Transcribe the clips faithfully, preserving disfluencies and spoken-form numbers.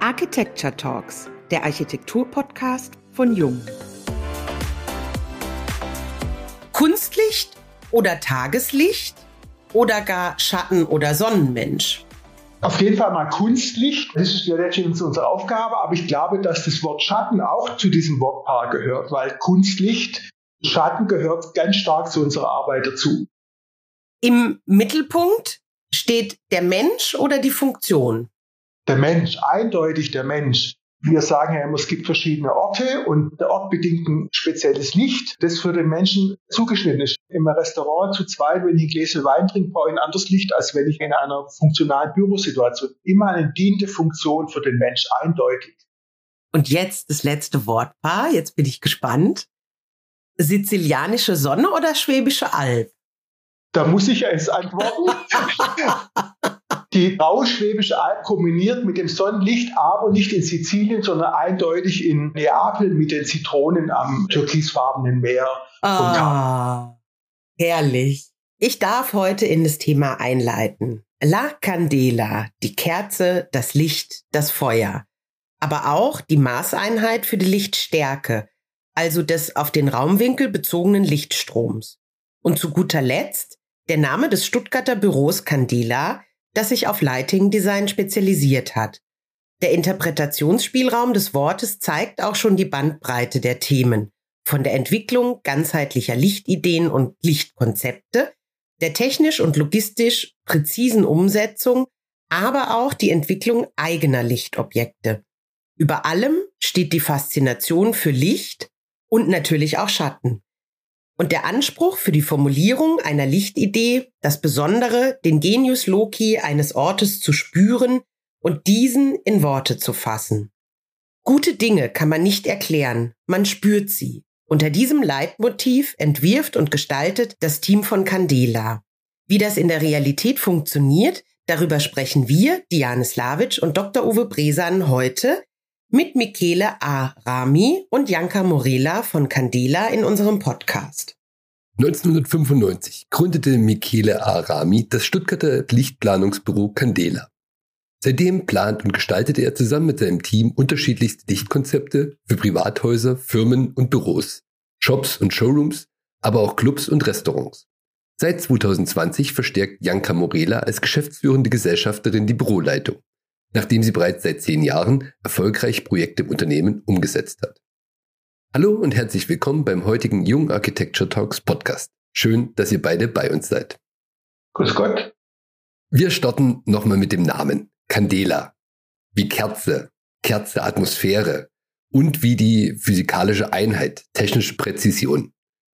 Architecture Talks, der Architektur-Podcast von Jung. Kunstlicht oder Tageslicht oder gar Schatten- oder Sonnenmensch? Auf jeden Fall mal Kunstlicht. Das ist ja letztendlich unsere Aufgabe, aber ich glaube, dass das Wort Schatten auch zu diesem Wortpaar gehört, weil Kunstlicht, Schatten gehört ganz stark zu unserer Arbeit dazu. Im Mittelpunkt steht der Mensch oder die Funktion? Der Mensch, eindeutig der Mensch. Wir sagen ja immer, es gibt verschiedene Orte und der Ort bedingt ein spezielles Licht, das für den Menschen zugeschnitten ist. Im Restaurant zu zweit, wenn ich ein Gläschen Wein trinke, brauche ich ein anderes Licht, als wenn ich in einer funktionalen Bürosituation. Immer eine dienende Funktion für den Mensch, eindeutig. Und jetzt das letzte Wortpaar, jetzt bin ich gespannt. Sizilianische Sonne oder Schwäbische Alb? Da muss ich jetzt antworten. Die graue Schwäbische Alb kombiniert mit dem Sonnenlicht, aber nicht in Sizilien, sondern eindeutig in Neapel mit den Zitronen am türkisfarbenen Meer. Ah, herrlich. Ich darf heute in das Thema einleiten. La Candela, die Kerze, das Licht, das Feuer. Aber auch die Maßeinheit für die Lichtstärke, also des auf den Raumwinkel bezogenen Lichtstroms. Und zu guter Letzt der Name des Stuttgarter Büros Candela, das sich auf Lighting Design spezialisiert hat. Der Interpretationsspielraum des Wortes zeigt auch schon die Bandbreite der Themen, von der Entwicklung ganzheitlicher Lichtideen und Lichtkonzepte, der technisch und logistisch präzisen Umsetzung, aber auch die Entwicklung eigener Lichtobjekte. Über allem steht die Faszination für Licht und natürlich auch Schatten. Und der Anspruch für die Formulierung einer Lichtidee, das Besondere, den Genius Loci eines Ortes zu spüren und diesen in Worte zu fassen. Gute Dinge kann man nicht erklären, man spürt sie. Unter diesem Leitmotiv entwirft und gestaltet das Team von Candela. Wie das in der Realität funktioniert, darüber sprechen wir, Diane Slavic und Doktor Uwe Bresan, heute mit Michele A. Rami und Janka Morela von Candela in unserem Podcast. neunzehnhundertfünfundneunzig gründete Michele A. Rami das Stuttgarter Lichtplanungsbüro Candela. Seitdem plant und gestaltet er zusammen mit seinem Team unterschiedlichste Lichtkonzepte für Privathäuser, Firmen und Büros, Shops und Showrooms, aber auch Clubs und Restaurants. Seit zweitausendzwanzig verstärkt Janka Morela als geschäftsführende Gesellschafterin die Büroleitung, nachdem sie bereits seit zehn Jahren erfolgreich Projekte im Unternehmen umgesetzt hat. Hallo und herzlich willkommen beim heutigen Jung Architecture Talks Podcast. Schön, dass ihr beide bei uns seid. Grüß Gott. Wir starten nochmal mit dem Namen Candela, wie Kerze, Kerze, Atmosphäre und wie die physikalische Einheit, technische Präzision.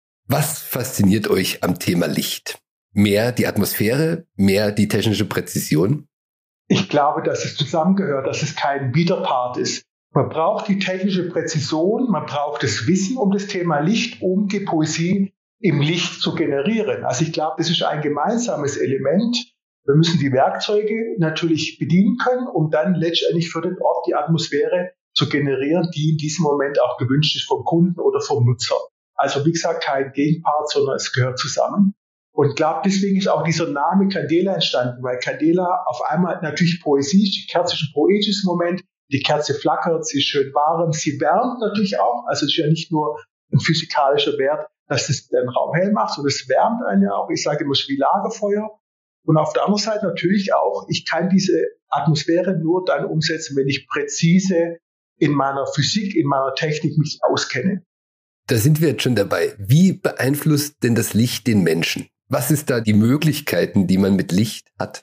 Was fasziniert euch am Thema Licht? Mehr die Atmosphäre, mehr die technische Präzision? Ich glaube, dass es zusammengehört, dass es kein Widerpart ist. Man braucht die technische Präzision, man braucht das Wissen um das Thema Licht, um die Poesie im Licht zu generieren. Also ich glaube, das ist ein gemeinsames Element. Wir müssen die Werkzeuge natürlich bedienen können, um dann letztendlich für den Ort die Atmosphäre zu generieren, die in diesem Moment auch gewünscht ist vom Kunden oder vom Nutzer. Also wie gesagt, kein Gegenpart, sondern es gehört zusammen. Und ich glaube, deswegen ist auch dieser Name Candela entstanden, weil Candela auf einmal natürlich Poesie ist, die Kerze ist ein poetisches Moment, die Kerze flackert, sie ist schön warm, sie wärmt natürlich auch, also es ist ja nicht nur ein physikalischer Wert, dass es den Raum hell macht, sondern es wärmt einen ja auch, ich sage immer, es ist wie Lagerfeuer. Und auf der anderen Seite natürlich auch, ich kann diese Atmosphäre nur dann umsetzen, wenn ich präzise in meiner Physik, in meiner Technik mich auskenne. Da sind wir jetzt schon dabei. Wie beeinflusst denn das Licht den Menschen? Was ist da die Möglichkeiten, die man mit Licht hat?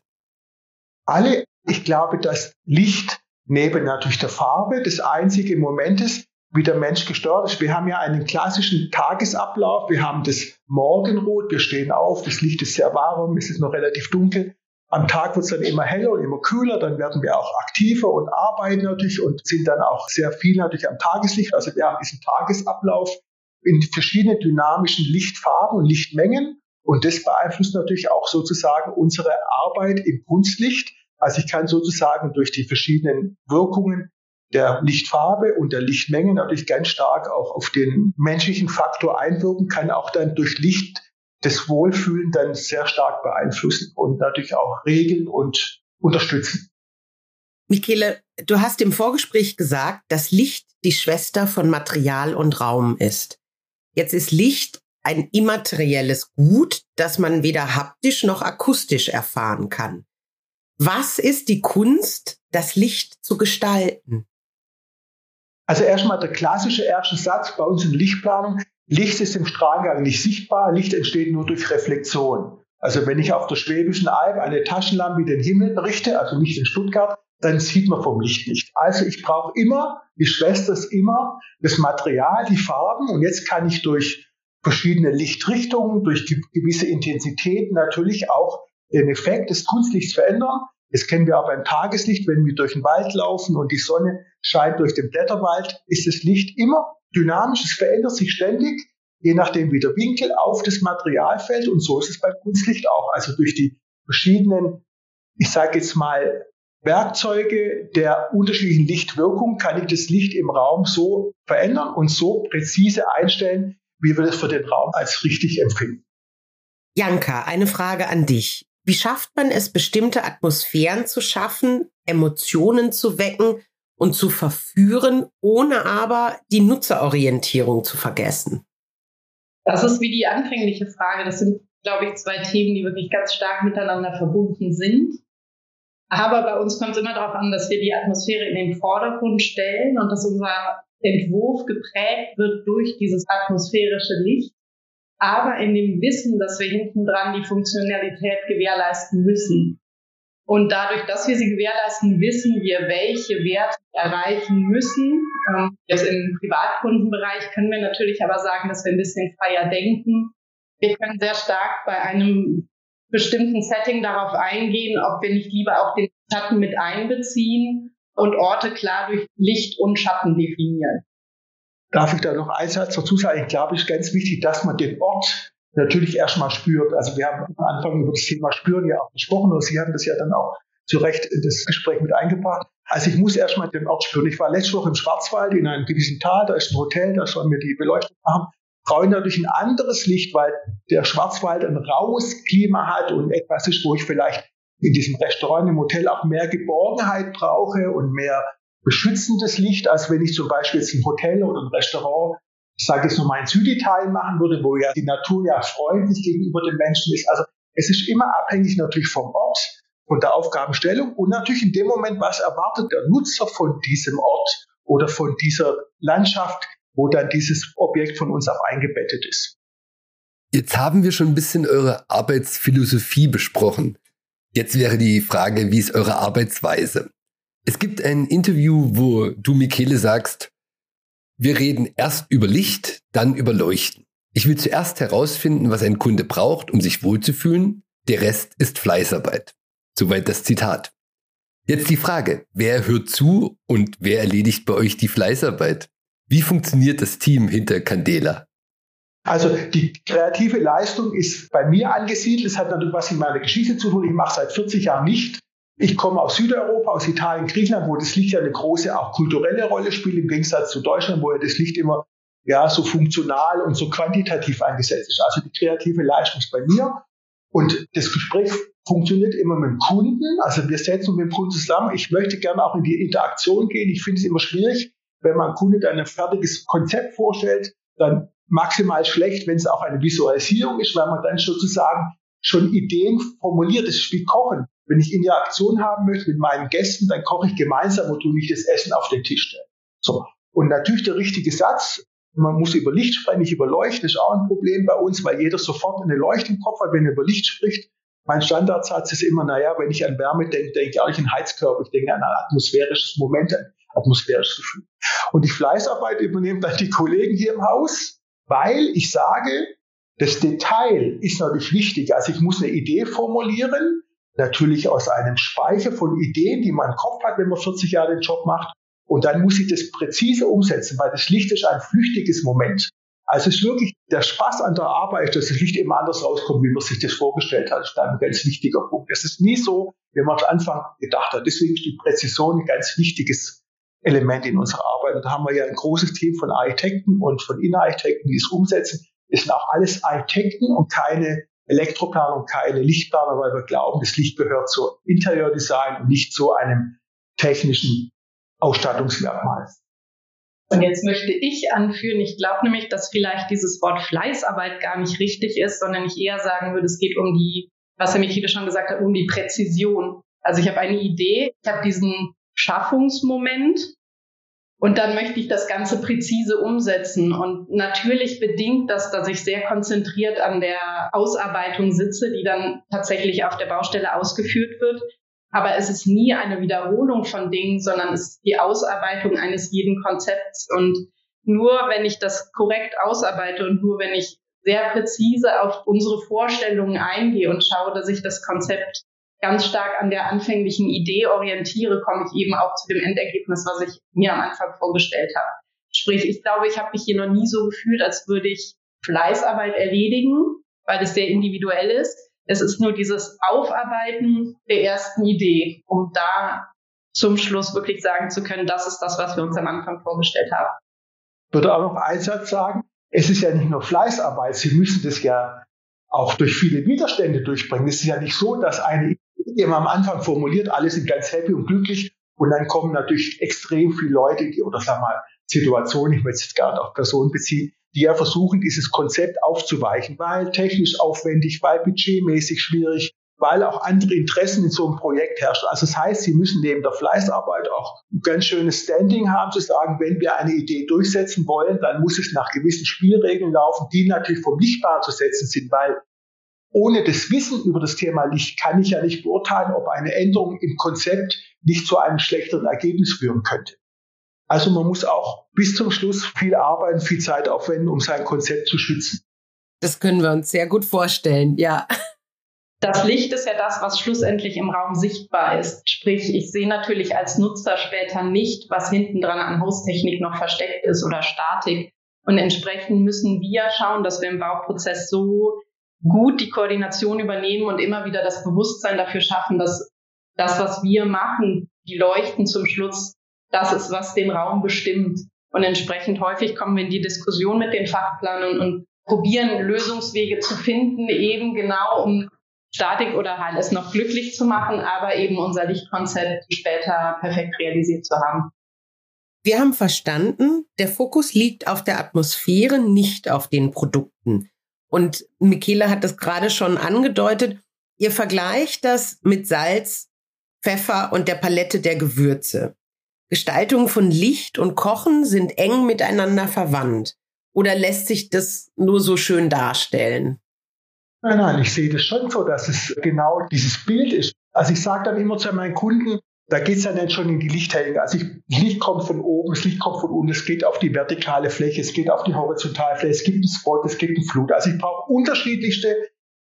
Alle, ich glaube, dass Licht neben natürlich der Farbe das einzige Moment ist, wie der Mensch gesteuert ist. Wir haben ja einen klassischen Tagesablauf. Wir haben das Morgenrot, wir stehen auf, das Licht ist sehr warm, es ist noch relativ dunkel. Am Tag wird es dann immer heller und immer kühler, dann werden wir auch aktiver und arbeiten natürlich und sind dann auch sehr viel natürlich am Tageslicht. Also wir haben diesen Tagesablauf in verschiedenen dynamischen Lichtfarben und Lichtmengen. Und das beeinflusst natürlich auch sozusagen unsere Arbeit im Kunstlicht. Also ich kann sozusagen durch die verschiedenen Wirkungen der Lichtfarbe und der Lichtmenge natürlich ganz stark auch auf den menschlichen Faktor einwirken, kann auch dann durch Licht das Wohlfühlen dann sehr stark beeinflussen und natürlich auch regeln und unterstützen. Michele, du hast im Vorgespräch gesagt, dass Licht die Schwester von Material und Raum ist. Jetzt ist Licht ein immaterielles Gut, das man weder haptisch noch akustisch erfahren kann. Was ist die Kunst, das Licht zu gestalten? Also erstmal der klassische erste Satz bei uns in Lichtplanung. Licht ist im Strahlengang nicht sichtbar, Licht entsteht nur durch Reflexion. Also wenn ich auf der Schwäbischen Alb eine Taschenlampe in den Himmel richte, also nicht in Stuttgart, dann sieht man vom Licht nicht. Also ich brauche immer, die Schwester ist immer das Material, die Farben, und jetzt kann ich durch verschiedene Lichtrichtungen, durch gewisse Intensitäten natürlich auch den Effekt des Kunstlichts verändern. Das kennen wir auch beim Tageslicht, wenn wir durch den Wald laufen und die Sonne scheint durch den Blätterwald, ist das Licht immer dynamisch, es verändert sich ständig, je nachdem wie der Winkel auf das Material fällt, und so ist es beim Kunstlicht auch. Also durch die verschiedenen, ich sage jetzt mal, Werkzeuge der unterschiedlichen Lichtwirkung kann ich das Licht im Raum so verändern und so präzise einstellen, wie wir das für den Raum als richtig empfinden. Janka, eine Frage an dich. Wie schafft man es, bestimmte Atmosphären zu schaffen, Emotionen zu wecken und zu verführen, ohne aber die Nutzerorientierung zu vergessen? Das ist wie die anfängliche Frage. Das sind, glaube ich, zwei Themen, die wirklich ganz stark miteinander verbunden sind. Aber bei uns kommt es immer darauf an, dass wir die Atmosphäre in den Vordergrund stellen und dass unser Entwurf geprägt wird durch dieses atmosphärische Licht, aber in dem Wissen, dass wir hinten dran die Funktionalität gewährleisten müssen. Und dadurch, dass wir sie gewährleisten, wissen wir, welche Werte wir erreichen müssen. Ähm, jetzt im Privatkundenbereich können wir natürlich aber sagen, dass wir ein bisschen freier denken. Wir können sehr stark bei einem bestimmten Setting darauf eingehen, ob wir nicht lieber auch den Schatten mit einbeziehen und Orte klar durch Licht und Schatten definieren. Darf ich da noch einen Satz dazu sagen? Ich glaube, es ist ganz wichtig, dass man den Ort natürlich erstmal spürt. Also wir haben am Anfang über das Thema Spüren ja auch gesprochen, und Sie haben das ja dann auch zu Recht in das Gespräch mit eingebracht. Also ich muss erstmal den Ort spüren. Ich war letzte Woche im Schwarzwald in einem gewissen Tal, da ist ein Hotel, da sollen wir die Beleuchtung machen. Brauche ich natürlich ein anderes Licht, weil der Schwarzwald ein raues Klima hat und etwas ist, wo ich vielleicht in diesem Restaurant, im Hotel auch mehr Geborgenheit brauche und mehr beschützendes Licht, als wenn ich zum Beispiel jetzt ein Hotel oder ein Restaurant, ich sage jetzt nur mal in Süditalien machen würde, wo ja die Natur ja freundlich gegenüber den Menschen ist. Also es ist immer abhängig natürlich vom Ort, von der Aufgabenstellung und natürlich in dem Moment, was erwartet der Nutzer von diesem Ort oder von dieser Landschaft, wo dann dieses Objekt von uns auch eingebettet ist. Jetzt haben wir schon ein bisschen eure Arbeitsphilosophie besprochen. Jetzt wäre die Frage, wie ist eure Arbeitsweise? Es gibt ein Interview, wo du, Michele, sagst, wir reden erst über Licht, dann über Leuchten. Ich will zuerst herausfinden, was ein Kunde braucht, um sich wohlzufühlen. Der Rest ist Fleißarbeit. Soweit das Zitat. Jetzt die Frage, wer hört zu und wer erledigt bei euch die Fleißarbeit? Wie funktioniert das Team hinter Candela? Also die kreative Leistung ist bei mir angesiedelt. Es hat natürlich was mit meiner Geschichte zu tun. Ich mache seit vierzig Jahren Licht. Ich komme aus Südeuropa, aus Italien, Griechenland, wo das Licht ja eine große, auch kulturelle Rolle spielt, im Gegensatz zu Deutschland, wo ja das Licht immer ja so funktional und so quantitativ eingesetzt ist. Also die kreative Leistung ist bei mir. Und das Gespräch funktioniert immer mit dem Kunden. Also wir setzen uns mit dem Kunden zusammen. Ich möchte gerne auch in die Interaktion gehen. Ich finde es immer schwierig, wenn man einem Kunden dann ein fertiges Konzept vorstellt, dann maximal schlecht, wenn es auch eine Visualisierung ist, weil man dann sozusagen schon Ideen formuliert. Das ist wie Kochen. Wenn ich Interaktion haben möchte mit meinen Gästen, dann koche ich gemeinsam und tue nicht das Essen auf den Tisch stellen. So. Und natürlich der richtige Satz. Man muss über Licht sprechen, nicht über Leuchten. Das ist auch ein Problem bei uns, weil jeder sofort eine Leuchte im Kopf hat, wenn er über Licht spricht. Mein Standardsatz ist immer, naja, wenn ich an Wärme denke, denke ich auch nicht an Heizkörper. Ich denke an ein atmosphärisches Moment, ein atmosphärisches Gefühl. Und die Fleißarbeit übernehmen dann die Kollegen hier im Haus, weil ich sage, das Detail ist natürlich wichtig. Also ich muss eine Idee formulieren, natürlich aus einem Speicher von Ideen, die man im Kopf hat, wenn man vierzig Jahre den Job macht. Und dann muss ich das präzise umsetzen, weil das Licht ist ein flüchtiges Moment. Also es ist wirklich der Spaß an der Arbeit, dass das Licht immer anders rauskommt, wie man sich das vorgestellt hat. Das ist ein ganz wichtiger Punkt. Es ist nie so, wie man am Anfang gedacht hat. Deswegen ist die Präzision ein ganz wichtiges Element in unserer Arbeit. Und da haben wir ja ein großes Team von Architekten und von Innenarchitekten, die es umsetzen. Es sind auch alles Architekten und keine Elektroplaner und keine Lichtplaner, weil wir glauben, das Licht gehört zu Interieurdesign und nicht zu einem technischen Ausstattungsmerkmals. Und jetzt möchte ich anführen, ich glaube nämlich, dass vielleicht dieses Wort Fleißarbeit gar nicht richtig ist, sondern ich eher sagen würde, es geht um die, was Herr Michele schon gesagt hat, um die Präzision. Also ich habe eine Idee, ich habe diesen Schaffungsmoment und dann möchte ich das Ganze präzise umsetzen. Und natürlich bedingt das, dass ich sehr konzentriert an der Ausarbeitung sitze, die dann tatsächlich auf der Baustelle ausgeführt wird. Aber es ist nie eine Wiederholung von Dingen, sondern es ist die Ausarbeitung eines jeden Konzepts. Und nur wenn ich das korrekt ausarbeite und nur wenn ich sehr präzise auf unsere Vorstellungen eingehe und schaue, dass ich das Konzept ganz stark an der anfänglichen Idee orientiere, komme ich eben auch zu dem Endergebnis, was ich mir am Anfang vorgestellt habe. Sprich, ich glaube, ich habe mich hier noch nie so gefühlt, als würde ich Fleißarbeit erledigen, weil es sehr individuell ist. Es ist nur dieses Aufarbeiten der ersten Idee, um da zum Schluss wirklich sagen zu können, das ist das, was wir uns am Anfang vorgestellt haben. Ich würde auch noch einen Satz sagen, es ist ja nicht nur Fleißarbeit, Sie müssen das ja auch durch viele Widerstände durchbringen. Es ist ja nicht so, dass eine Idee, die man am Anfang formuliert, alle sind ganz happy und glücklich und dann kommen natürlich extrem viele Leute, die, oder sagen wir mal Situationen, ich möchte jetzt gar nicht auf Personen beziehen, die ja versuchen, dieses Konzept aufzuweichen, weil technisch aufwendig, weil budgetmäßig schwierig, weil auch andere Interessen in so einem Projekt herrschen. Also das heißt, Sie müssen neben der Fleißarbeit auch ein ganz schönes Standing haben, zu sagen, wenn wir eine Idee durchsetzen wollen, dann muss es nach gewissen Spielregeln laufen, die natürlich vom Lichtbahn zu setzen sind, weil ohne das Wissen über das Thema Licht kann ich ja nicht beurteilen, ob eine Änderung im Konzept nicht zu einem schlechteren Ergebnis führen könnte. Also man muss auch bis zum Schluss viel arbeiten, viel Zeit aufwenden, um sein Konzept zu schützen. Das können wir uns sehr gut vorstellen, ja. Das Licht ist ja das, was schlussendlich im Raum sichtbar ist. Sprich, ich sehe natürlich als Nutzer später nicht, was hinten dran an Haustechnik noch versteckt ist oder Statik. Und entsprechend müssen wir schauen, dass wir im Bauprozess so gut die Koordination übernehmen und immer wieder das Bewusstsein dafür schaffen, dass das, was wir machen, die Leuchten zum Schluss, das ist, was den Raum bestimmt. Und entsprechend häufig kommen wir in die Diskussion mit den Fachplanern und probieren Lösungswege zu finden, eben genau um Statik oder H L S noch glücklich zu machen, aber eben unser Lichtkonzept später perfekt realisiert zu haben. Wir haben verstanden, der Fokus liegt auf der Atmosphäre, nicht auf den Produkten. Und Michele hat das gerade schon angedeutet. Ihr vergleicht das mit Salz, Pfeffer und der Palette der Gewürze. Gestaltung von Licht und Kochen sind eng miteinander verwandt. Oder lässt sich das nur so schön darstellen? Nein, nein, ich sehe das schon so, dass es genau dieses Bild ist. Also ich sage dann immer zu meinen Kunden, da geht es ja nicht schon in die Lichthänge. Also ich, das Licht kommt von oben, das Licht kommt von unten, es geht auf die vertikale Fläche, es geht auf die horizontale Fläche, es gibt einen Spot, es gibt einen Flut. Also ich brauche unterschiedlichste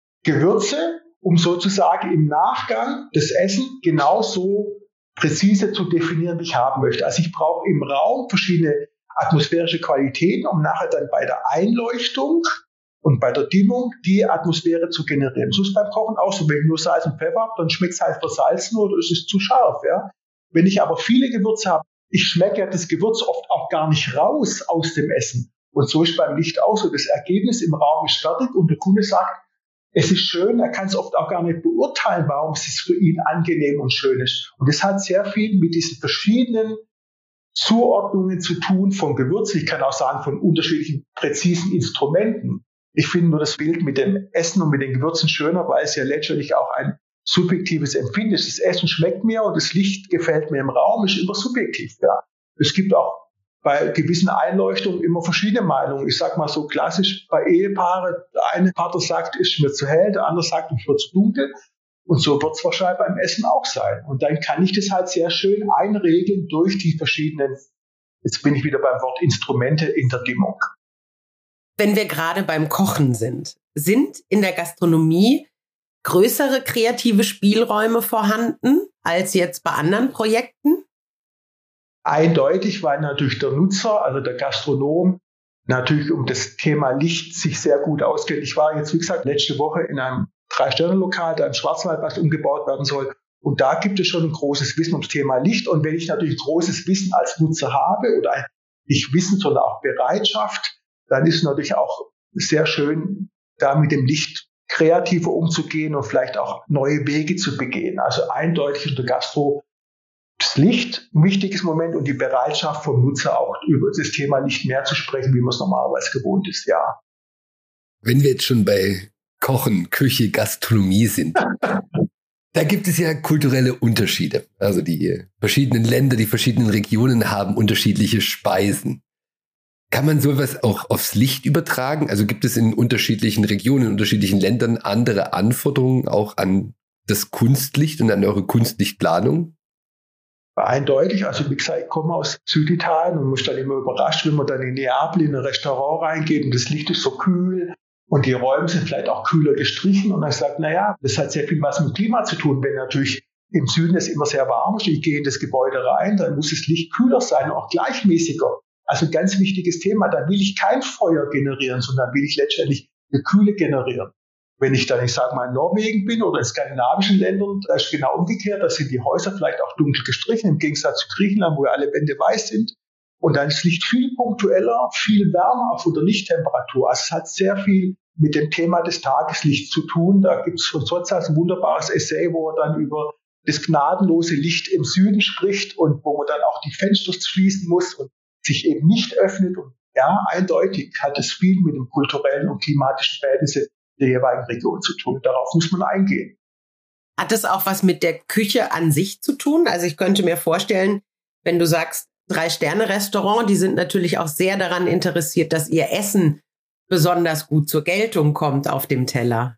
Gewürze, um sozusagen im Nachgang das Essen genauso präzise zu definieren, wie ich haben möchte. Also ich brauche im Raum verschiedene atmosphärische Qualitäten, um nachher dann bei der Einleuchtung und bei der Dimmung die Atmosphäre zu generieren. So ist beim Kochen auch so. Wenn ich nur Salz und Pfeffer habe, dann schmeckt es halt versalzen oder es ist zu scharf. Ja? Wenn ich aber viele Gewürze habe, ich schmecke ja das Gewürz oft auch gar nicht raus aus dem Essen. Und so ist beim Licht auch so. Das Ergebnis im Raum ist fertig und der Kunde sagt, es ist schön, er kann es oft auch gar nicht beurteilen, warum es für ihn angenehm und schön ist. Und das hat sehr viel mit diesen verschiedenen Zuordnungen zu tun von Gewürzen. Ich kann auch sagen, von unterschiedlichen präzisen Instrumenten. Ich finde nur das Bild mit dem Essen und mit den Gewürzen schöner, weil es ja letztendlich auch ein subjektives Empfinden ist. Das Essen schmeckt mir und das Licht gefällt mir im Raum, ist immer subjektiv. Ja. Es gibt auch bei gewissen Einleuchtungen immer verschiedene Meinungen. Ich sag mal so klassisch bei Ehepaaren, der eine Partner sagt, ist mir zu hell, der andere sagt, ich wird zu dunkel. Und so wird es wahrscheinlich beim Essen auch sein. Und dann kann ich das halt sehr schön einregeln durch die verschiedenen, jetzt bin ich wieder beim Wort Instrumente in der Dimmung. Wenn wir gerade beim Kochen sind, sind in der Gastronomie größere kreative Spielräume vorhanden als jetzt bei anderen Projekten? Eindeutig, weil natürlich der Nutzer, also der Gastronom, natürlich um das Thema Licht sich sehr gut auskennt. Ich war jetzt, wie gesagt, letzte Woche in einem Drei-Sterne-Lokal, da im Schwarzwald, was umgebaut werden soll. Und da gibt es schon ein großes Wissen ums Thema Licht. Und wenn ich natürlich großes Wissen als Nutzer habe oder nicht Wissen, sondern auch Bereitschaft, dann ist es natürlich auch sehr schön, da mit dem Licht kreativer umzugehen und vielleicht auch neue Wege zu begehen. Also eindeutig in der Gastro das Licht ein wichtiges Moment und die Bereitschaft vom Nutzer auch über das Thema Licht mehr zu sprechen, wie man es normalerweise gewohnt ist, ja. Wenn wir jetzt schon bei Kochen, Küche, Gastronomie sind, da gibt es ja kulturelle Unterschiede. Also die verschiedenen Länder, die verschiedenen Regionen haben unterschiedliche Speisen. Kann man sowas auch aufs Licht übertragen? Also gibt es in unterschiedlichen Regionen, in unterschiedlichen Ländern andere Anforderungen auch an das Kunstlicht und an eure Kunstlichtplanung? Eindeutig. Also wie gesagt, ich komme aus Süditalien und muss dann immer überrascht, wenn man dann in Neapel in ein Restaurant reingeht und das Licht ist so kühl und die Räume sind vielleicht auch kühler gestrichen und dann sagt, naja, das hat sehr viel was mit Klima zu tun. Wenn natürlich im Süden es immer sehr warm ist, ich gehe in das Gebäude rein, dann muss das Licht kühler sein, auch gleichmäßiger. Also ein ganz wichtiges Thema. Dann will ich kein Feuer generieren, sondern will ich letztendlich eine Kühle generieren. Wenn ich dann, ich sage mal, in Norwegen bin oder in skandinavischen Ländern, da ist genau umgekehrt, da sind die Häuser vielleicht auch dunkel gestrichen, im Gegensatz zu Griechenland, wo ja alle Wände weiß sind. Und dann ist das Licht viel punktueller, viel wärmer von der Lichttemperatur. Also es hat sehr viel mit dem Thema des Tageslichts zu tun. Da gibt es von Sozias ein wunderbares Essay, wo er dann über das gnadenlose Licht im Süden spricht und wo man dann auch die Fenster schließen muss und sich eben nicht öffnet. Und ja, eindeutig hat es viel mit dem kulturellen und klimatischen Verhältnissen der jeweiligen Region zu tun. Darauf muss man eingehen. Hat es auch was mit der Küche an sich zu tun? Also ich könnte mir vorstellen, wenn du sagst, Drei-Sterne-Restaurant, die sind natürlich auch sehr daran interessiert, dass ihr Essen besonders gut zur Geltung kommt auf dem Teller.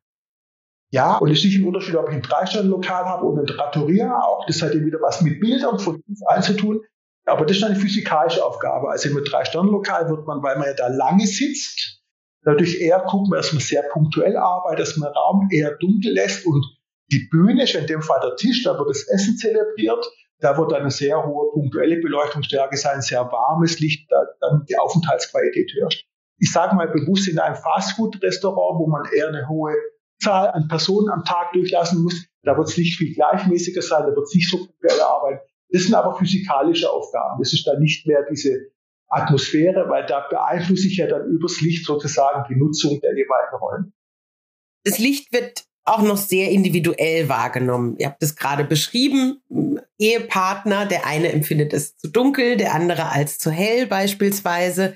Ja, und es ist nicht ein Unterschied, ob ich ein Drei-Sterne-Lokal habe oder ein Trattoria. Auch das hat ja wieder was mit Bildern von uns allen zu tun. Aber das ist eine physikalische Aufgabe. Also im Drei-Sterne-Lokal wird man, weil man ja da lange sitzt, dadurch eher gucken, dass man sehr punktuell arbeitet, dass man den Raum eher dunkel lässt und die Bühne ist in dem Fall der Tisch, da wird das Essen zelebriert, da wird eine sehr hohe punktuelle Beleuchtungsstärke sein, sehr warmes Licht, damit die Aufenthaltsqualität herrscht. Ich sage mal bewusst in einem Fastfood-Restaurant, wo man eher eine hohe Zahl an Personen am Tag durchlassen muss, da wird das Licht viel gleichmäßiger sein, da wird es nicht so punktuell arbeiten. Das sind aber physikalische Aufgaben, das ist dann nicht mehr diese Atmosphäre, weil da beeinflusse ich ja dann übers Licht sozusagen die Nutzung der jeweiligen Räume. Das Licht wird auch noch sehr individuell wahrgenommen. Ihr habt es gerade beschrieben, Ehepartner, der eine empfindet es zu dunkel, der andere als zu hell beispielsweise.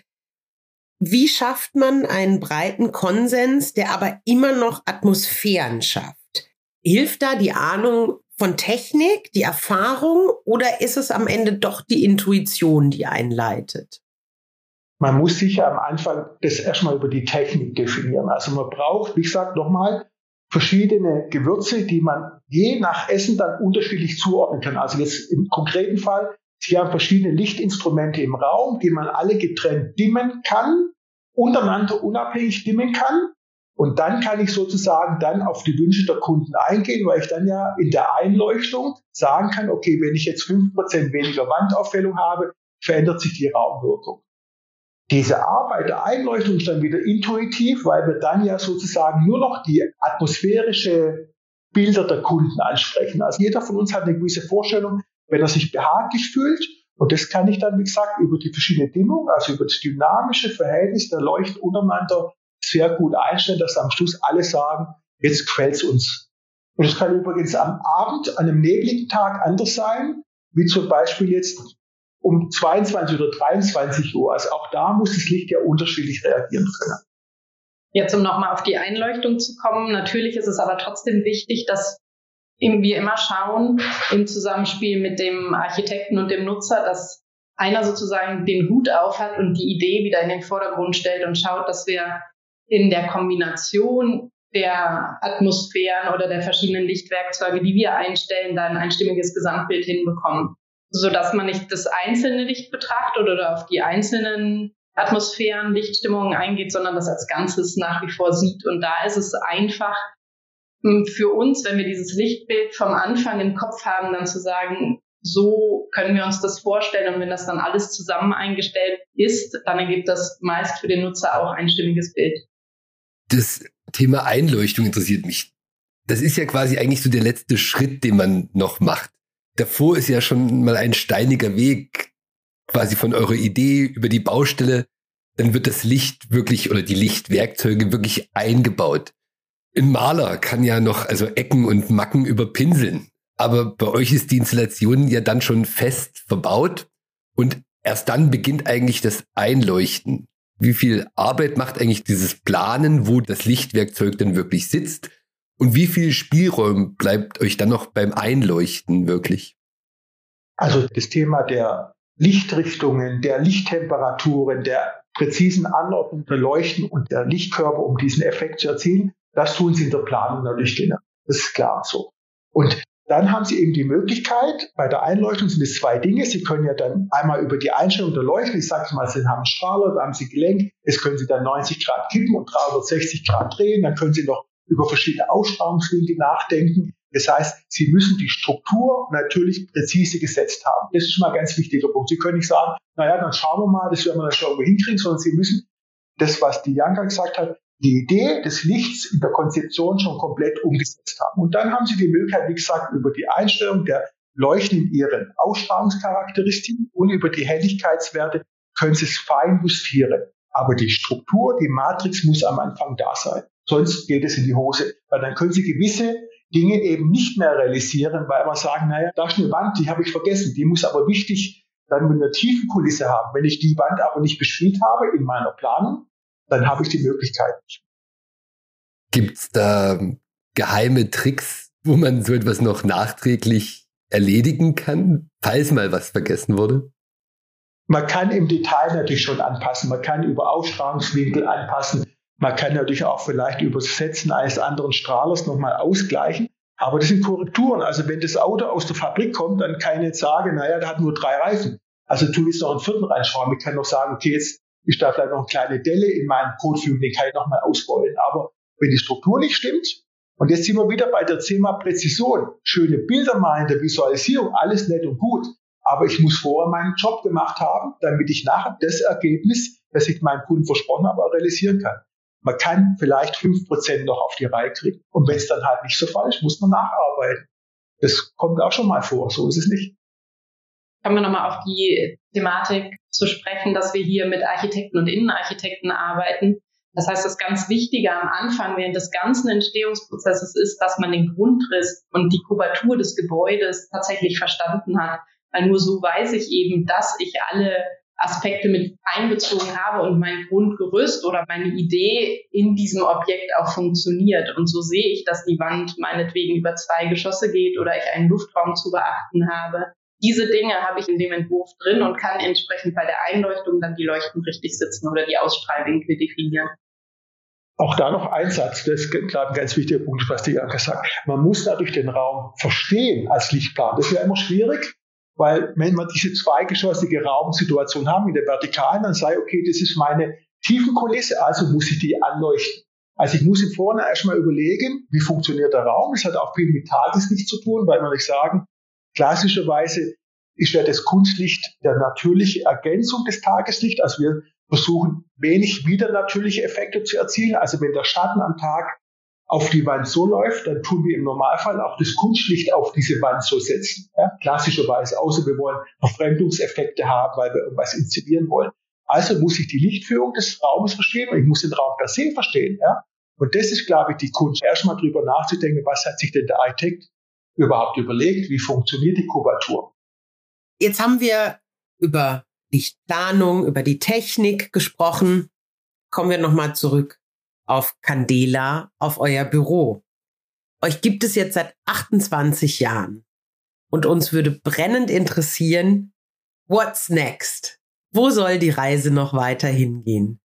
Wie schafft man einen breiten Konsens, der aber immer noch Atmosphären schafft? Hilft da die Ahnung von Technik, die Erfahrung oder ist es am Ende doch die Intuition, die einleitet? Man muss sicher am Anfang das erstmal über die Technik definieren. Also man braucht, wie gesagt, nochmal verschiedene Gewürze, die man je nach Essen dann unterschiedlich zuordnen kann. Also jetzt im konkreten Fall, Sie haben verschiedene Lichtinstrumente im Raum, die man alle getrennt dimmen kann, untereinander unabhängig dimmen kann. Und dann kann ich sozusagen dann auf die Wünsche der Kunden eingehen, weil ich dann ja in der Einleuchtung sagen kann, okay, wenn ich jetzt fünf Prozent weniger Wandaufhellung habe, verändert sich die Raumwirkung. Diese Arbeit der Einleuchtung ist dann wieder intuitiv, weil wir dann ja sozusagen nur noch die atmosphärische Bilder der Kunden ansprechen. Also jeder von uns hat eine gewisse Vorstellung, wenn er sich behaglich fühlt. Und das kann ich dann, wie gesagt, über die verschiedene Dimmung, also über das dynamische Verhältnis der Leuchten untereinander sehr gut einstellen, dass am Schluss alle sagen, jetzt gefällt es uns. Und es kann übrigens am Abend, an einem nebligen Tag anders sein, wie zum Beispiel jetzt um zweiundzwanzig oder dreiundzwanzig Uhr. Also auch da muss das Licht ja unterschiedlich reagieren können. Jetzt, um nochmal auf die Einleuchtung zu kommen, natürlich ist es aber trotzdem wichtig, dass wir immer schauen, im Zusammenspiel mit dem Architekten und dem Nutzer, dass einer sozusagen den Hut auf hat und die Idee wieder in den Vordergrund stellt und schaut, dass wir in der Kombination der Atmosphären oder der verschiedenen Lichtwerkzeuge, die wir einstellen, dann ein stimmiges Gesamtbild hinbekommen, sodass man nicht das einzelne Licht betrachtet oder auf die einzelnen Atmosphären, Lichtstimmungen eingeht, sondern das als Ganzes nach wie vor sieht. Und da ist es einfach für uns, wenn wir dieses Lichtbild vom Anfang im Kopf haben, dann zu sagen, so können wir uns das vorstellen. Und wenn das dann alles zusammen eingestellt ist, dann ergibt das meist für den Nutzer auch ein stimmiges Bild. Das Thema Einleuchtung interessiert mich. Das ist ja quasi eigentlich so der letzte Schritt, den man noch macht. Davor ist ja schon mal ein steiniger Weg, quasi von eurer Idee über die Baustelle. Dann wird das Licht wirklich oder die Lichtwerkzeuge wirklich eingebaut. Ein Maler kann ja noch also Ecken und Macken überpinseln. Aber bei euch ist die Installation ja dann schon fest verbaut und erst dann beginnt eigentlich das Einleuchten. Wie viel Arbeit macht eigentlich dieses Planen, wo das Lichtwerkzeug denn wirklich sitzt? Und wie viel Spielraum bleibt euch dann noch beim Einleuchten wirklich? Also das Thema der Lichtrichtungen, der Lichttemperaturen, der präzisen Anordnung der Leuchten und der Lichtkörper, um diesen Effekt zu erzielen, das tun sie in der Planung natürlich genau. Das ist klar so. Und dann haben Sie eben die Möglichkeit, bei der Einleuchtung sind es zwei Dinge. Sie können ja dann einmal über die Einstellung der Leuchten, ich sage mal, Sie haben einen Strahler, da haben Sie Gelenk, jetzt können Sie dann neunzig Grad kippen und dreihundertsechzig Grad drehen, dann können Sie noch über verschiedene Ausstrahlungswinkel nachdenken. Das heißt, Sie müssen die Struktur natürlich präzise gesetzt haben. Das ist schon mal ein ganz wichtiger Punkt. Sie können nicht sagen, naja, dann schauen wir mal, das werden wir dann schon irgendwo hinkriegen, sondern Sie müssen das, was die Janka gesagt hat, die Idee des Lichts in der Konzeption schon komplett umgesetzt haben. Und dann haben Sie die Möglichkeit, wie gesagt, über die Einstellung der Leuchten in ihren Ausstrahlungscharakteristiken und über die Helligkeitswerte können Sie es fein justieren. Aber die Struktur, die Matrix muss am Anfang da sein. Sonst geht es in die Hose. Weil dann können Sie gewisse Dinge eben nicht mehr realisieren, weil man sagen, naja, da ist eine Wand, die habe ich vergessen. Die muss aber wichtig dann mit einer tiefen Kulisse haben. Wenn ich die Wand aber nicht bespielt habe in meiner Planung, dann habe ich die Möglichkeit nicht. Gibt es da geheime Tricks, wo man so etwas noch nachträglich erledigen kann, falls mal was vergessen wurde? Man kann im Detail natürlich schon anpassen. Man kann über Ausstrahlungswinkel anpassen. Man kann natürlich auch vielleicht über das Setzen eines anderen Strahlers nochmal ausgleichen. Aber das sind Korrekturen. Also wenn das Auto aus der Fabrik kommt, dann kann ich nicht sagen, naja, der hat nur drei Reifen. Also tue ich jetzt noch einen vierten reinschrauben. Ich kann noch sagen, okay, jetzt ist da vielleicht noch eine kleine Delle in meinem Kotflügel, den kann ich nochmal ausrollen. Aber wenn die Struktur nicht stimmt, und jetzt sind wir wieder bei der Thema Präzision, schöne Bilder mal in der Visualisierung, alles nett und gut, aber ich muss vorher meinen Job gemacht haben, damit ich nachher das Ergebnis, das ich meinem Kunden versprochen habe, auch realisieren kann. Man kann vielleicht fünf Prozent noch auf die Reihe kriegen. Und wenn es dann halt nicht so falsch ist, muss man nacharbeiten. Das kommt auch schon mal vor, so ist es nicht. Kommen wir nochmal auf die Thematik zu sprechen, dass wir hier mit Architekten und Innenarchitekten arbeiten. Das heißt, das ganz Wichtige am Anfang während des ganzen Entstehungsprozesses ist, dass man den Grundriss und die Kubatur des Gebäudes tatsächlich verstanden hat. Weil nur so weiß ich eben, dass ich alle Aspekte mit einbezogen habe und mein Grundgerüst oder meine Idee in diesem Objekt auch funktioniert. Und so sehe ich, dass die Wand meinetwegen über zwei Geschosse geht oder ich einen Luftraum zu beachten habe. Diese Dinge habe ich in dem Entwurf drin und kann entsprechend bei der Einleuchtung dann die Leuchten richtig sitzen oder die Ausstrahlwinkel definieren. Auch da noch ein Satz, das ist gerade ein ganz wichtiger Punkt, was die Janka sagt. Man muss natürlich den Raum verstehen als Lichtplan. Das ist ja immer schwierig, weil wenn wir diese zweigeschossige Raumsituation haben in der Vertikalen, dann sei okay, das ist meine Tiefenkulisse, also muss ich die anleuchten. Also ich muss im Vorhinein erstmal überlegen, wie funktioniert der Raum. Das hat auch viel mit Tageslicht zu tun, weil man nicht sagen, klassischerweise ist ja das Kunstlicht der natürliche Ergänzung des Tageslichts. Also wir versuchen wenig widernatürliche Effekte zu erzielen. Also wenn der Schatten am Tag auf die Wand so läuft, dann tun wir im Normalfall auch das Kunstlicht auf diese Wand so setzen. Ja, klassischerweise, außer wir wollen Verfremdungseffekte haben, weil wir irgendwas inszenieren wollen. Also muss ich die Lichtführung des Raumes verstehen und ich muss den Raum per se verstehen. Ja? Und das ist, glaube ich, die Kunst. Erstmal drüber nachzudenken, was hat sich denn der Architekt überhaupt überlegt, wie funktioniert die Kubatur. Jetzt haben wir über Lichtplanung, über die Technik gesprochen. Kommen wir nochmal zurück auf Candela, auf euer Büro. Euch gibt es jetzt seit achtundzwanzig Jahren. Und uns würde brennend interessieren, what's next? Wo soll die Reise noch weiter hingehen?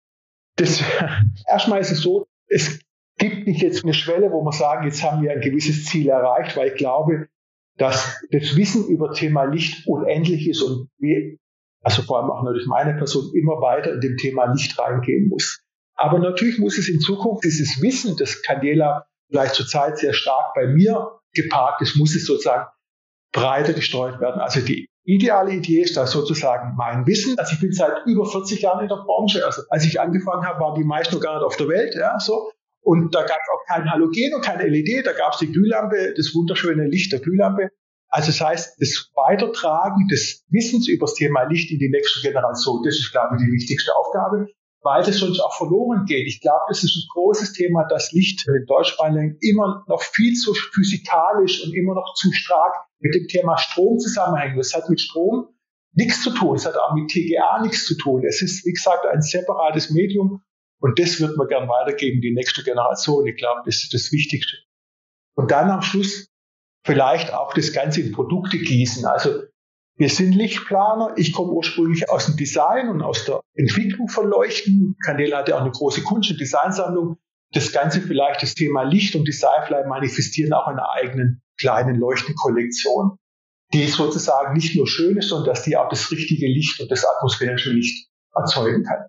Das, erstmal ist es so, es gibt nicht jetzt eine Schwelle, wo wir sagen, jetzt haben wir ein gewisses Ziel erreicht, weil ich glaube, dass das Wissen über Thema Licht unendlich ist und wir, also vor allem auch natürlich meine Person, immer weiter in dem Thema Licht reingehen muss. Aber natürlich muss es in Zukunft dieses Wissen, das Candela vielleicht zurzeit sehr stark bei mir geparkt ist, muss es sozusagen breiter gestreut werden. Also die ideale Idee ist da sozusagen mein Wissen. Also ich bin seit über vierzig Jahren in der Branche. Also als ich angefangen habe, waren die meisten noch gar nicht auf der Welt. Ja, so. Und da gab es auch kein Halogen und keine L E D. Da gab es die Glühlampe, das wunderschöne Licht der Glühlampe. Also das heißt, das Weitertragen des Wissens über das Thema Licht in die nächste Generation, das ist, glaube ich, die wichtigste Aufgabe. weil das sonst auch verloren geht. Ich glaube, das ist ein großes Thema, dass Licht in den Deutschsprachigen immer noch viel zu physikalisch und immer noch zu stark mit dem Thema Strom zusammenhängt. Das hat mit Strom nichts zu tun. Es hat auch mit T G A nichts zu tun. Es ist, wie gesagt, ein separates Medium und das wird man gern weitergeben, die nächste Generation. Ich glaube, das ist das Wichtigste. Und dann am Schluss vielleicht auch das Ganze in Produkte gießen. Also wir sind Lichtplaner. Ich komme ursprünglich aus dem Design und aus der Entwicklung von Leuchten. Candela hat ja auch eine große Kunst- und Designsammlung. Das Ganze vielleicht, das Thema Licht und Design vielleicht manifestieren auch in einer eigenen kleinen Leuchtenkollektion, die sozusagen nicht nur schön ist, sondern dass die auch das richtige Licht und das atmosphärische Licht erzeugen kann.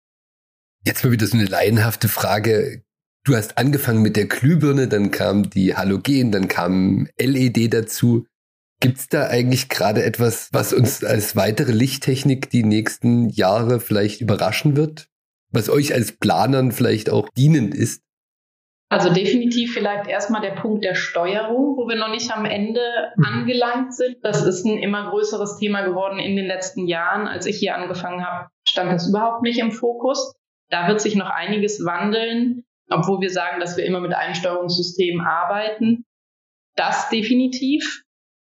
Jetzt mal wieder so eine laienhafte Frage. Du hast angefangen mit der Glühbirne, dann kam die Halogen, dann kam L E D dazu. Gibt es da eigentlich gerade etwas, was uns als weitere Lichttechnik die nächsten Jahre vielleicht überraschen wird? Was euch als Planern vielleicht auch dienend ist? Also definitiv vielleicht erstmal der Punkt der Steuerung, wo wir noch nicht am Ende angelangt sind. Das ist ein immer größeres Thema geworden in den letzten Jahren. Als ich hier angefangen habe, stand das überhaupt nicht im Fokus. Da wird sich noch einiges wandeln, obwohl wir sagen, dass wir immer mit einem Steuerungssystem arbeiten. Das definitiv.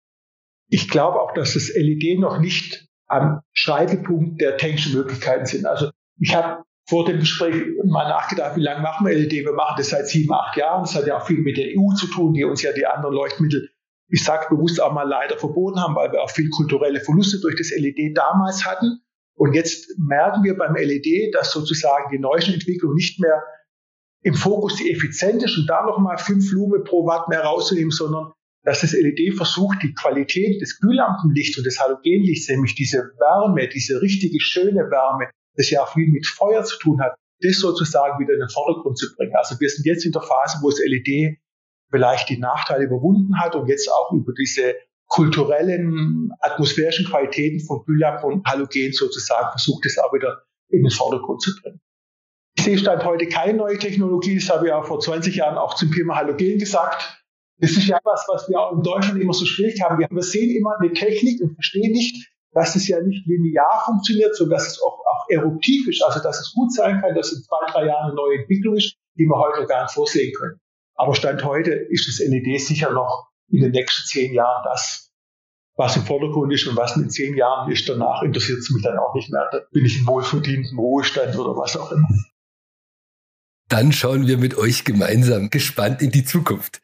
Ich glaube auch, dass das L E D noch nicht am Scheitelpunkt der technischen Möglichkeiten sind. Also ich habe vor dem Gespräch mal nachgedacht, wie lange machen wir L E D? Wir machen das seit sieben, acht Jahren. Das hat ja auch viel mit der E U zu tun, die uns ja die anderen Leuchtmittel, ich sage bewusst auch mal leider verboten haben, weil wir auch viel kulturelle Verluste durch das L E D damals hatten. Und jetzt merken wir beim L E D, dass sozusagen die neueste Entwicklung nicht mehr im Fokus die effizient ist und da nochmal fünf Lumen pro Watt mehr rauszunehmen, sondern dass das L E D versucht, die Qualität des Glühlampenlichts und des Halogenlichts, nämlich diese Wärme, diese richtige, schöne Wärme, das ja auch viel mit Feuer zu tun hat, das sozusagen wieder in den Vordergrund zu bringen. Also wir sind jetzt in der Phase, wo das L E D vielleicht die Nachteile überwunden hat und jetzt auch über diese kulturellen, atmosphärischen Qualitäten von Glühlampen und Halogen sozusagen versucht, es auch wieder in den Vordergrund zu bringen. Ich sehe Stand heute keine neue Technologie, das habe ich ja vor zwanzig Jahren auch zum Thema Halogen gesagt. Das ist ja etwas, was wir auch in Deutschland immer so schwierig haben. Wir sehen immer eine Technik und verstehen nicht, dass es ja nicht linear funktioniert, sondern dass es auch, auch eruptiv ist. Also dass es gut sein kann, dass in zwei, drei Jahren eine neue Entwicklung ist, die wir heute noch gar nicht vorsehen können. Aber Stand heute ist das L E D sicher noch in den nächsten zehn Jahren das, was im Vordergrund ist und was in zehn Jahren ist. Danach interessiert es mich dann auch nicht mehr. Da bin ich im wohlverdienten Ruhestand oder was auch immer. Dann schauen wir mit euch gemeinsam gespannt in die Zukunft.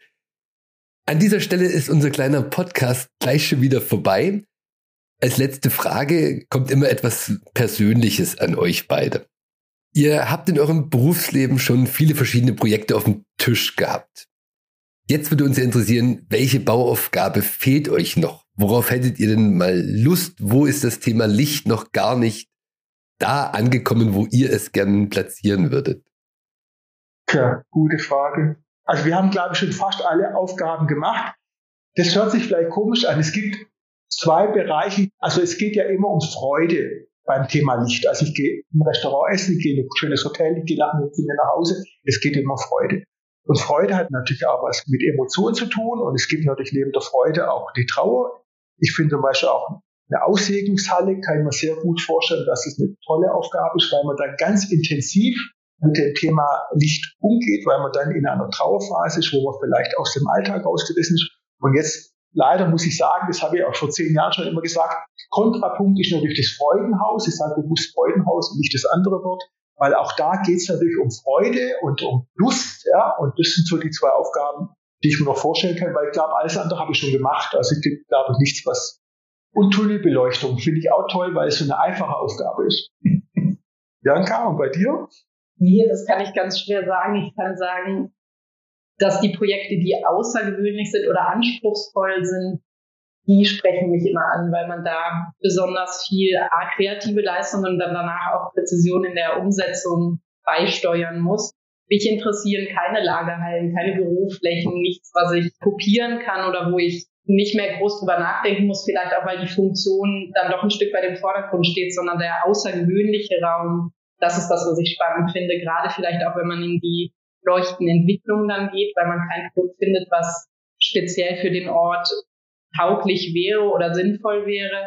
An dieser Stelle ist unser kleiner Podcast gleich schon wieder vorbei. Als letzte Frage kommt immer etwas Persönliches an euch beide. Ihr habt in eurem Berufsleben schon viele verschiedene Projekte auf dem Tisch gehabt. Jetzt würde uns ja interessieren, welche Bauaufgabe fehlt euch noch? Worauf hättet ihr denn mal Lust? Wo ist das Thema Licht noch gar nicht da angekommen, wo ihr es gern platzieren würdet? Tja, gute Frage. Also wir haben, glaube ich, schon fast alle Aufgaben gemacht. Das hört sich vielleicht komisch an. Es gibt zwei Bereiche. Also es geht ja immer um Freude beim Thema Licht. Also ich gehe im Restaurant essen, ich gehe in ein schönes Hotel, ich gehe nach mir nach Hause. Es geht immer um Freude. Und Freude hat natürlich auch was mit Emotionen zu tun. Und es gibt natürlich neben der Freude auch die Trauer. Ich finde zum Beispiel auch eine Auslegungshalle, kann ich mir sehr gut vorstellen, dass es eine tolle Aufgabe ist, weil man dann ganz intensiv mit dem Thema Licht umgeht, weil man dann in einer Trauerphase ist, wo man vielleicht aus dem Alltag rausgerissen ist. Und jetzt, leider muss ich sagen, das habe ich auch vor zehn Jahren schon immer gesagt, Kontrapunkt ist natürlich das Freudenhaus. Ich sage bewusst Freudenhaus und nicht das andere Wort, weil auch da geht es natürlich um Freude und um Lust. Ja? Und das sind so die zwei Aufgaben, die ich mir noch vorstellen kann, weil ich glaube, alles andere habe ich schon gemacht. Also ich glaube nichts, was... Und Tunnelbeleuchtung finde ich auch toll, weil es so eine einfache Aufgabe ist. Janka, und bei dir? Mir, das kann ich ganz schwer sagen. Ich kann sagen, dass die Projekte, die außergewöhnlich sind oder anspruchsvoll sind, die sprechen mich immer an, weil man da besonders viel A, kreative Leistungen und dann danach auch Präzision in der Umsetzung beisteuern muss. Mich interessieren keine Lagerhallen, keine Büroflächen, nichts, was ich kopieren kann oder wo ich nicht mehr groß drüber nachdenken muss, vielleicht auch, weil die Funktion dann doch ein Stück weit im Vordergrund steht, sondern der außergewöhnliche Raum, das ist das, was ich spannend finde, gerade vielleicht auch, wenn man in die Leuchtenentwicklung dann geht, weil man kein Produkt findet, was speziell für den Ort tauglich wäre oder sinnvoll wäre.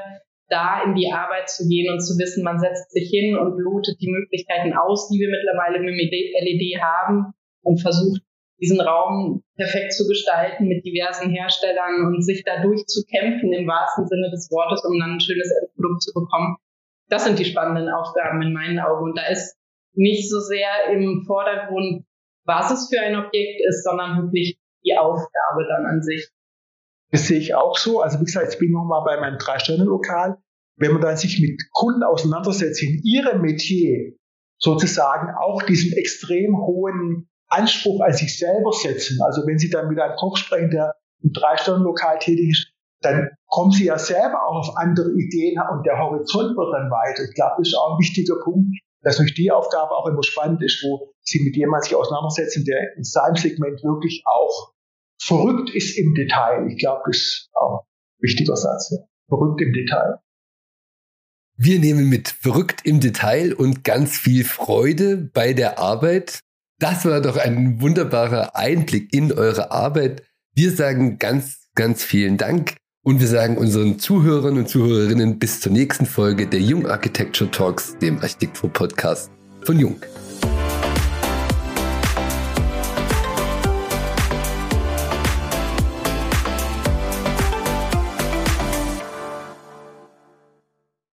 da in die Arbeit zu gehen und zu wissen, man setzt sich hin und lotet die Möglichkeiten aus, die wir mittlerweile mit dem L E D haben und versucht, diesen Raum perfekt zu gestalten mit diversen Herstellern und sich dadurch zu kämpfen im wahrsten Sinne des Wortes, um dann ein schönes Endprodukt zu bekommen. Das sind die spannenden Aufgaben in meinen Augen. Und da ist nicht so sehr im Vordergrund, was es für ein Objekt ist, sondern wirklich die Aufgabe dann an sich. Das sehe ich auch so. Also wie gesagt, ich bin nochmal bei meinem Drei-Sterne-Lokal. Wenn man dann sich mit Kunden auseinandersetzt, in ihrem Metier sozusagen auch diesen extrem hohen Anspruch an sich selber setzen. Also wenn Sie dann mit einem Koch sprechen, der im Drei-Sterne-Lokal tätig ist, dann kommen Sie ja selber auch auf andere Ideen und der Horizont wird dann weiter. Ich glaube, das ist auch ein wichtiger Punkt, dass durch die Aufgabe auch immer spannend ist, wo Sie mit jemandem sich auseinandersetzen, der in seinem Segment wirklich auch verrückt ist im Detail. Ich glaube, das ist auch ein wichtiger Satz. Ja. Verrückt im Detail. Wir nehmen mit verrückt im Detail und ganz viel Freude bei der Arbeit. Das war doch ein wunderbarer Einblick in eure Arbeit. Wir sagen ganz, ganz vielen Dank und wir sagen unseren Zuhörern und Zuhörerinnen bis zur nächsten Folge der Jung Architecture Talks, dem Architektur-Podcast von Jung.